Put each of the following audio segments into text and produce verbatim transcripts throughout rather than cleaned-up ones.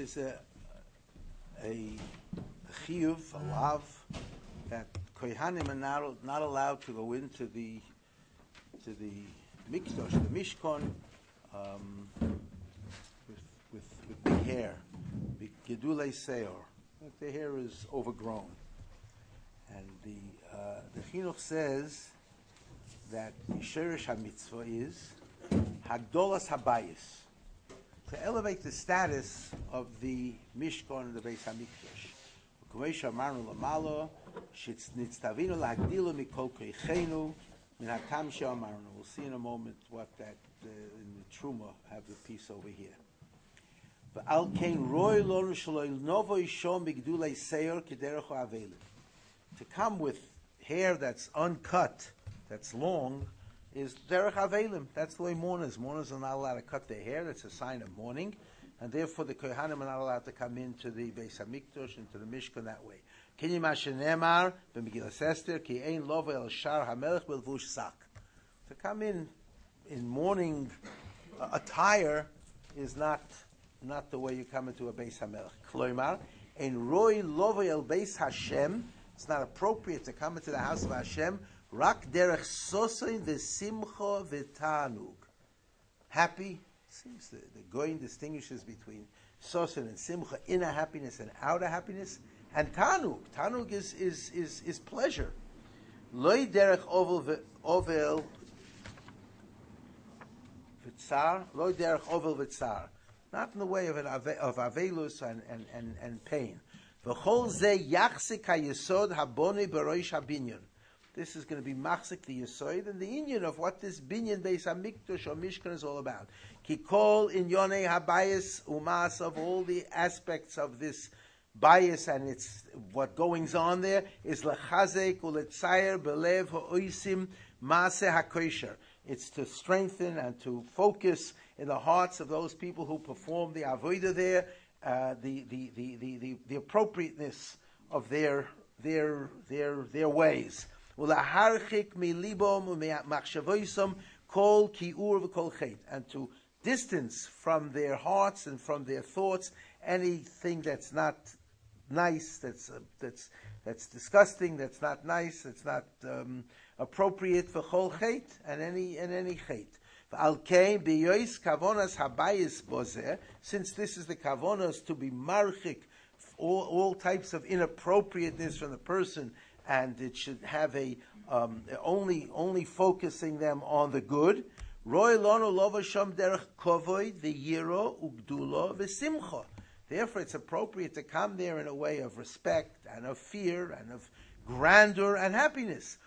is a a chiyuv, a lav, that kohanim are not, not allowed to go into the to the mikdash, the mishkan, um, with, with with big hair, big gedulei seor. The hair is overgrown, and the uh, the chinuch says that the shirish hamitzvah is hagdolas habayis, to elevate the status of the mishkan and the beis hamikdash. We'll see in a moment what that uh, in the Truma have the piece over here. To come with hair that's uncut, that's long, is derech avelim. That's the way mourners. Mourners are not allowed to cut their hair. That's a sign of mourning. And therefore, the kohanim are not allowed to come into the Beis Hamikdash, into the Mishkan that way. Kinyi mashenemar b'Megillas Esther ki ein lova el shar hamelech b'levush sak. To come in in mourning uh, attire is not not the way you come into a Beis Hamelech. Kloimar ein roi lova el Beis Hashem. It's not appropriate to come into the house of Hashem. Rak derech sosein v'simcha v'tanug. Happy. Seems the, the Goyin distinguishes between sosin and simcha, inner happiness and outer happiness, and tanug. Tanug is is is, is pleasure. Loi derech ovel ovel v'tzar. Loi derech ovel v'tzar. Not in the way of an ave, of avelus and and and, and pain. V'chol ze yachzik hayesod haboni beroish habinyan. This is going to be machzik the yesod and the inyan of what this binyan beis hamikdash or mishkan is all about. Kikol in yonei habayis umas, of all the aspects of this bias and its what goings on there is lechazek uletzayer belev ha'oisim maaseh hakosher. It's to strengthen and to focus in the hearts of those people who perform the avodah there, uh, the, the, the, the, the, the appropriateness of their their their their ways. Ulaharchik milibom u'machshavoisom kol kiur v'kol chet, and to distance from their hearts and from their thoughts anything that's not nice, that's uh, that's that's disgusting, that's not nice, that's not um, appropriate for chol chet and any and any chet. Since this is the kavonas to be marchik, all, all types of inappropriateness from the person, and it should have a um, only only focusing them on the good. Therefore, it's appropriate to come there in a way of respect and of fear and of grandeur and happiness.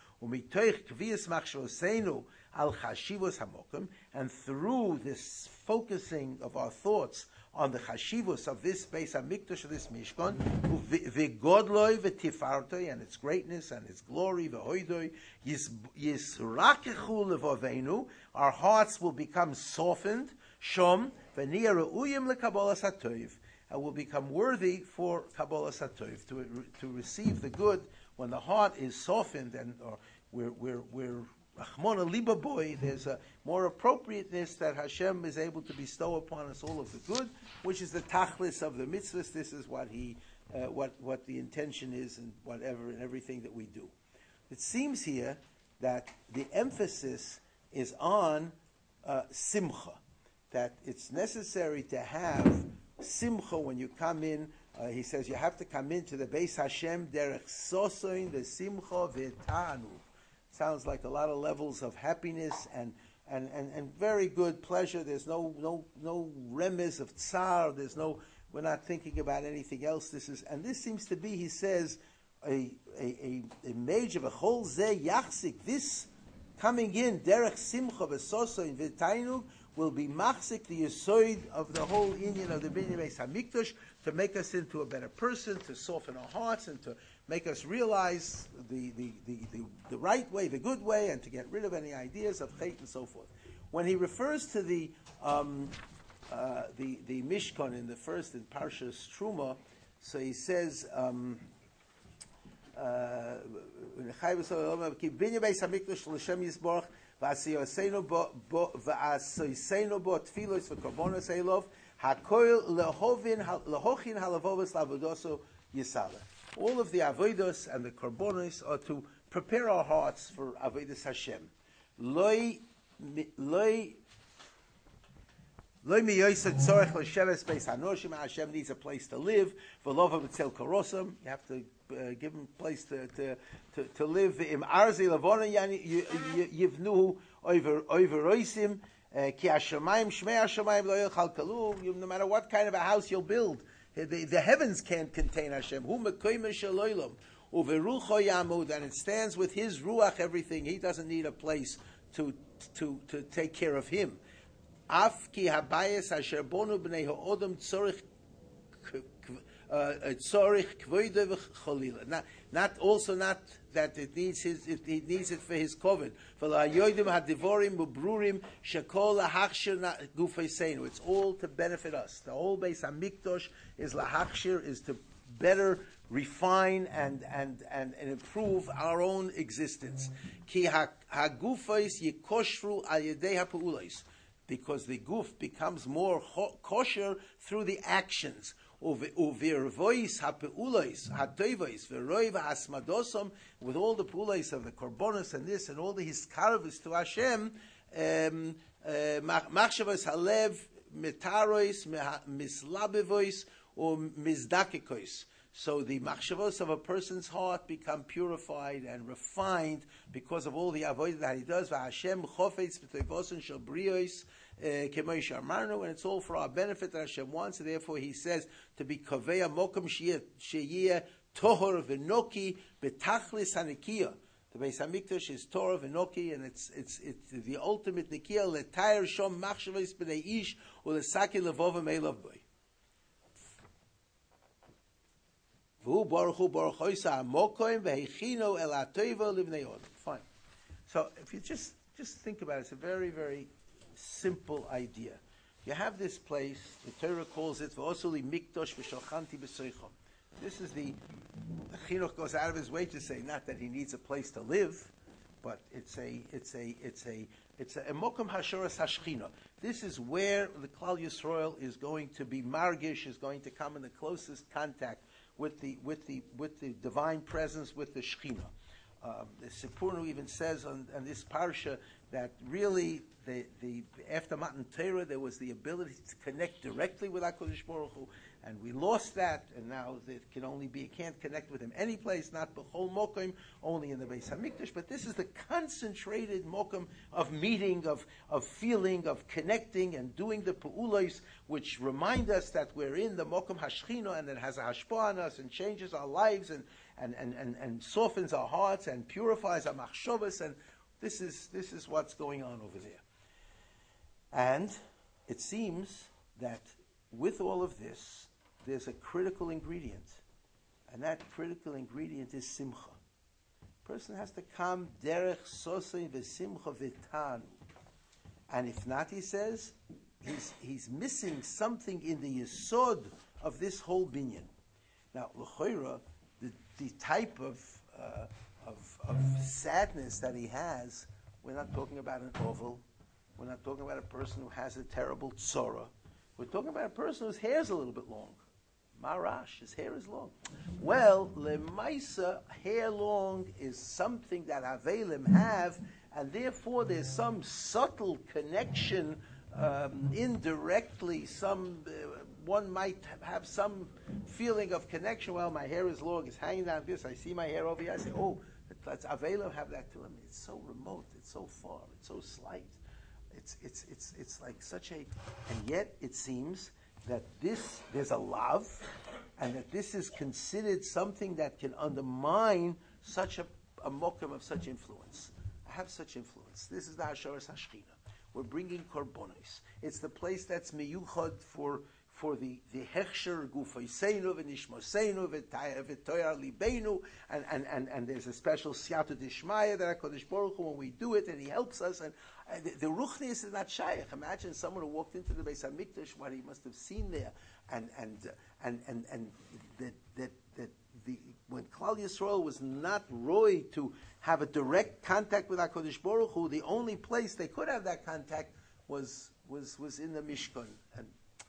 And through this focusing of our thoughts on the chashivus of this Beis Hamikdash, of this Mishkan, v'godloi v'tifartoi, and its greatness and its glory, v'hoidoi, yisrakechu levavenu, our hearts will become softened, shom, v'niyah re'uyim lekabbalas hatoiv, and will become worthy for kabbalas hatoiv, to to receive the good. When the heart is softened and or we're we're we're Achmona liba boy, there's a more appropriateness that Hashem is able to bestow upon us all of the good, which is the tachlis of the mitzvahs. This is what he, uh, what what the intention is, and whatever and everything that we do. It seems here that the emphasis is on uh, simcha, that it's necessary to have simcha when you come in. Uh, he says you have to come into the Beis Hashem derech sosoin the simcha v'tanu. Sounds like a lot of levels of happiness and, and, and, and very good pleasure. There's no no no remiss of tsar. There's no, we're not thinking about anything else. This is, and this seems to be, he says, a a, a, a major of a whole zeh yachzik. This coming in derech simcha v'soso in v'tainug will be machzik the yesod of the whole Indian of the Binyan Beis Hamikdash, to make us into a better person, to soften our hearts, and to make us realize the, the, the, the, the right way, the good way, and to get rid of any ideas of hate and so forth. When he refers to the um, uh, the, the Mishkan in the first in Parshas Truma, so he says, um, uh, Hakoil lehovin lehochin halavovos lavodoso yisale. All of the avodos and the korbanos are to prepare our hearts for avodas Hashem. Loi loi loi miyoyset tzorech l'sheves beis hanoshim. Hashem needs a place to live. V'lova b'tzel korosam. You have to uh, give him a place to to to, to live. Im arzi lavona yivnu over over roisim. Ki hashamayim shmei hashamayim lo yochal kalu. No matter what kind of a house you'll build, the, the heavens can't contain Hashem. Hu mekoyim shaloylam uverucho yamud, and it stands with His ruach. Everything. He doesn't need a place to to to take care of Him. Af ki habayis asher bonu b'nei ha'odam tzorich tzorich kvoide v'cholila. Not not also not that it needs his it, it needs it for his covet. For la yodim hadivorim ubrurim shekol lahachshir gufeiseinu. It's all to benefit us. The whole Beis Hamikdash is lahachshir, is to better refine and and and, and improve our own existence. Ki hagufais yikoshru al yedei ha'peulos. Because the guf becomes more kosher through the actions. Uvirvois hapeulos hatoivos v'roi v'asmadosom, with all the peulos of the korbanos and this and all the hiskarvus to Hashem, machshavos halev metarois mislabevois or mizdakikos. So the machshavos of a person's heart become purified and refined because of all the avodah that he does. V'Hashem chofetz b'toivoson shel brios kemoish amarnu, and it's all for our benefit that Hashem wants. And therefore, He says to be kaveya mokum sheyeh tohor v'noki betachlis hanikia. The Beis Hamikdash is Torah v'noki, and it's it's it's the ultimate nikia letayr shom machshavos b'nei ish u'lesaki levovim elav boy. Fine. So if you just just think about it, it's a very, very simple idea. You have this place, the Torah calls it V'osuli Mikdosh V'shalchanti B'soichom. This is the, the Chinuch goes out of his way to say not that he needs a place to live, but it's a it's a it's a it's a Mokum Hashoras Hashchina. This is where the Klal Yisrael is going to be margish, is going to come in the closest contact with the with the with the divine presence, with the Shechina. Um, the Sipurnu even says on, on this parsha that really the, the after Matan Torah there was the ability to connect directly with HaKadosh Baruch Hu, and we lost that, and now it can only be, you can't connect with Him any place, not b'chol mokim, only in the Beis Hamikdash. But this is the concentrated mokim of meeting, of of feeling, of connecting, and doing the peulos, which remind us that we're in the mokim hashchina, and it has a hashpah on us and changes our lives and and and and, and softens our hearts and purifies our machshavos, and this is this is what's going on over there. And it seems that with all of this, there's a critical ingredient, and that critical ingredient is simcha. A person has to come derech sosei v'simcha v'tanu, and if not, he says, he's he's missing something in the yesod of this whole binyan. Now, l'choira, the the type of, uh, of of sadness that he has, we're not talking about an oval. We're not talking about a person who has a terrible tzora. We're talking about a person whose hair is a little bit long. Marash, his hair is long. Well, lemaisa, hair long is something that Avelim have, and therefore there's some subtle connection, um, indirectly, some, uh, one might have some feeling of connection. Well, my hair is long, it's hanging down this, I see my hair over here, I say, oh, let's Avelim have that to him. It's so remote, it's so far, it's so slight. It's it's it's it's like such a, and yet it seems that this there's a love, and that this is considered something that can undermine such a, a mokum of such influence. I have such influence. This is the Hashoras Hashchina. We're bringing korbanos. It's the place that's miyuchad for for the the hechsher gufayseinu v'nishmoseinu v'toyar libeinu, and and and and there's a special siyata dishmaya that HaKadosh Baruch Hu, when we do it, and He helps us. And uh, the, the ruchnius is not shaykh. Imagine someone who walked into the Beis Hamikdash, what he must have seen there, and and uh, and and and that that that the when Klal Yisrael was not roy to have a direct contact with HaKadosh Baruch Hu, the only place they could have that contact was was was in the Mishkan. And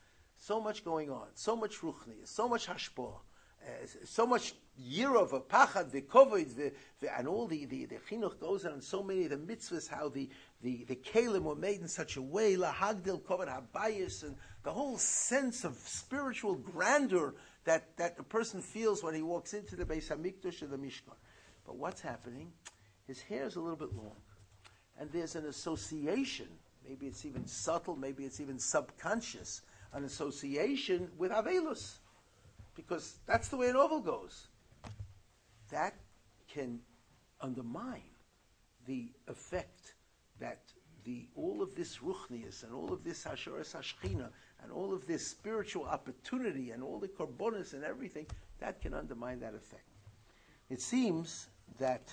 so much going on, so much ruchni, so much hashpah, uh, so much yirov, pachad, v'kovod, and all the, the, the chinuch goes on, so many of the mitzvahs, how the, the, the kelim were made in such a way, la hagdil kovod habayis, and the whole sense of spiritual grandeur that, that a person feels when he walks into the Beis HaMikdash or the Mishkan. But what's happening? His hair is a little bit long. And there's an association, maybe it's even subtle, maybe it's even subconscious, an association with Avelus. Because that's the way an oval goes. That can undermine the effect that the all of this ruchnius and all of this hashoras hashchina and all of this spiritual opportunity and all the korbonos and everything, that can undermine that effect. It seems that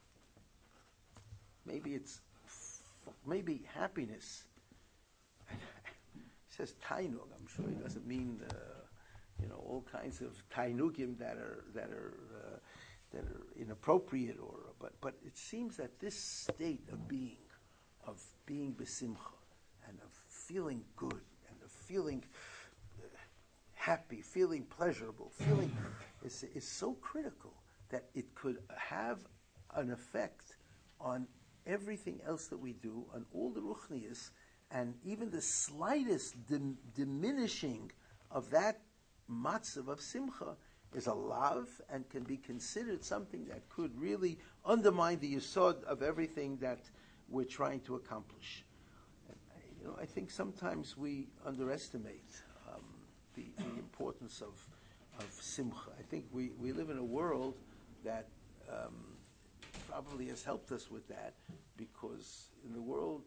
maybe it's maybe happiness. He says tainug. I'm sure he doesn't mean uh, you know all kinds of tainugim that are that are uh, that are inappropriate, or but but it seems that this state of being, of being besimcha and of feeling good and of feeling uh, happy, feeling pleasurable, feeling is is so critical that it could have an effect on everything else that we do, on all the ruchnias, and even the slightest dim- diminishing of that matzav of simcha is a lav and can be considered something that could really undermine the yesod of everything that we're trying to accomplish. And, you know, I think sometimes we underestimate um, the, the importance of of simcha. I think we, we live in a world that um, probably has helped us with that, because in the world,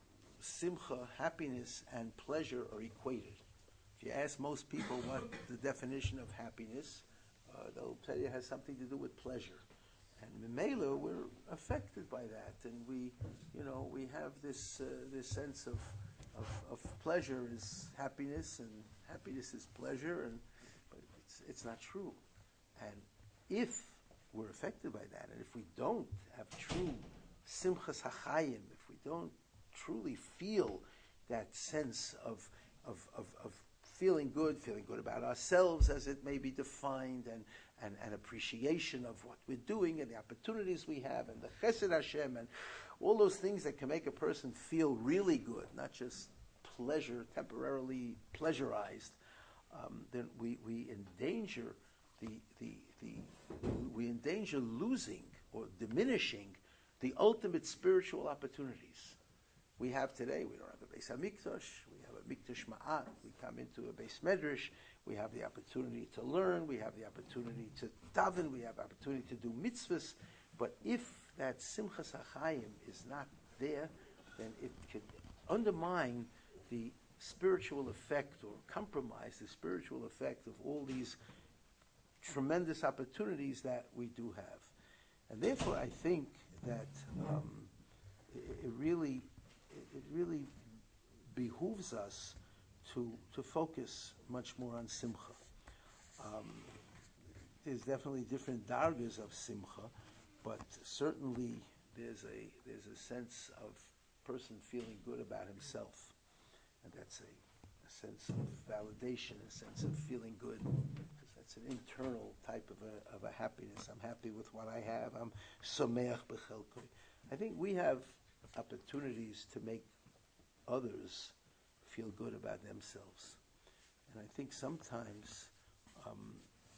simcha, happiness, and pleasure are equated. If you ask most people what the definition of happiness, uh, they'll tell you it has something to do with pleasure. And memela, we're affected by that, and we, you know, we have this uh, this sense of, of of pleasure is happiness, and happiness is pleasure, and but it's it's not true. And if we're affected by that, and if we don't have true simchas hachayim, if we don't truly feel that sense of of, of of feeling good, feeling good about ourselves as it may be defined, and and, and appreciation of what we're doing and the opportunities we have, and the chesed Hashem, and all those things that can make a person feel really good, not just pleasure, temporarily pleasurized, um, then we, we endanger the the the we endanger losing or diminishing the ultimate spiritual opportunities we have today. We don't have a Beis HaMikdash, we have a Mikdash Ma'at, we come into a Beis Medrash, we have the opportunity to learn, we have the opportunity to daven, we have the opportunity to do mitzvahs, but if that Simchas HaChaim is not there, then it could undermine the spiritual effect or compromise the spiritual effect of all these tremendous opportunities that we do have. And therefore I think that um, it, it really it really behooves us to to focus much more on simcha. Um, there's definitely different dargas of simcha, but certainly there's a there's a sense of person feeling good about himself, and that's a, a sense of validation, a sense of feeling good, because that's an internal type of a of a happiness. I'm happy with what I have. I'm someach b'chelkoi. I think we have opportunities to make others feel good about themselves. And I think sometimes um,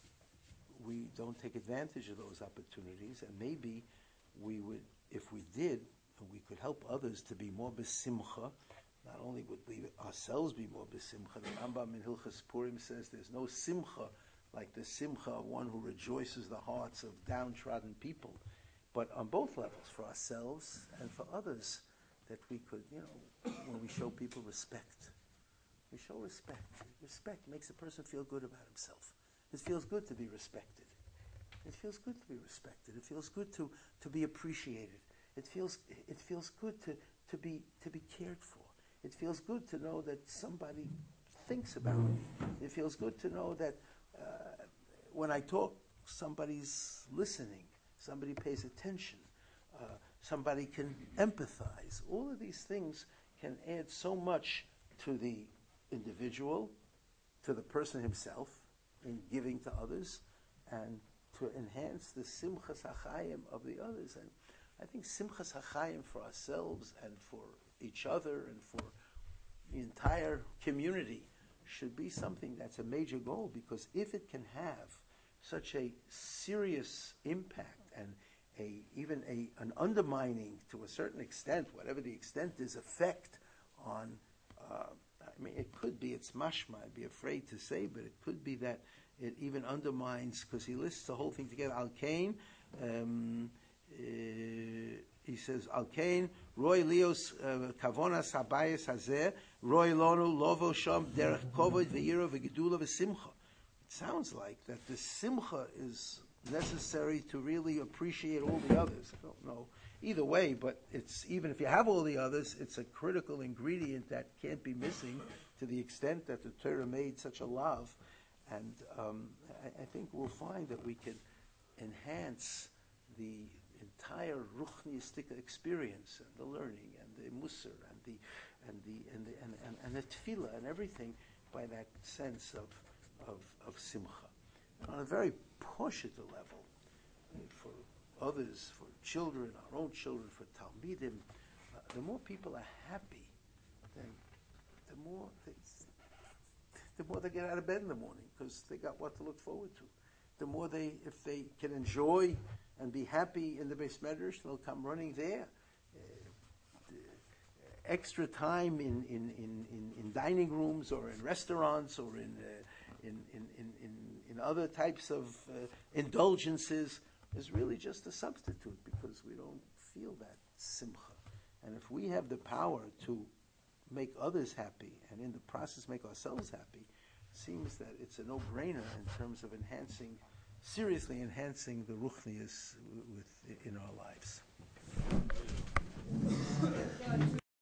we don't take advantage of those opportunities, and maybe we would, if we did, we could help others to be more besimcha. Not only would we ourselves be more besimcha, the Rambam in Hilchas Purim says there's no simcha like the simcha of one who rejoices the hearts of downtrodden people, but on both levels, for ourselves and for others, that we could, you know, when we show people respect, we show respect. Respect makes a person feel good about himself. It feels good to be respected. It feels good to be respected. It feels good to, to be appreciated. It feels it feels good to, to be to be cared for. It feels good to know that somebody thinks about me. It feels good to know that uh, when I talk, somebody's listening. Somebody pays attention. Uh, somebody can empathize. All of these things can add so much to the individual, to the person himself in giving to others, and to enhance the simchas hachayim of the others. And I think simchas hachayim for ourselves and for each other and for the entire community should be something that's a major goal, because if it can have such a serious impact and a even a an undermining to a certain extent, whatever the extent is, effect on, uh, I mean, it could be, it's mashma, I'd be afraid to say, but it could be that it even undermines, because he lists the whole thing together, Al Kain, um, uh, he says, Al Kain, Roy Leos Kavonas Habayis Hazeh, Roy Lonu, Lovo Shom, Derech Kovod, Ve'iro, Ve'gedula, Ve'simcha. It sounds like that the simcha is necessary to really appreciate all the others. I don't know either way, but it's, even if you have all the others, it's a critical ingredient that can't be missing, to the extent that the Torah made such a love. And um, I, I think we'll find that we can enhance the entire ruchniistic experience and the learning and the musar and the and the and the and, and, and the tefillah and everything by that sense of of, of simcha. And on a very poshut level, for others, for children, our own children, for talmidim, uh, the more people are happy, then the more they, the more they get out of bed in the morning, because they got what to look forward to. The more they, if they can enjoy and be happy in the Beis Medrash, they'll come running there. Uh, extra time in, in, in, in, in dining rooms or in restaurants or in uh, in, in, in, in, in other types of uh, indulgences is really just a substitute, because we don't feel that simcha. And if we have the power to make others happy and in the process make ourselves happy, it seems that it's a no-brainer in terms of enhancing, seriously enhancing the ruchnius with, in our lives.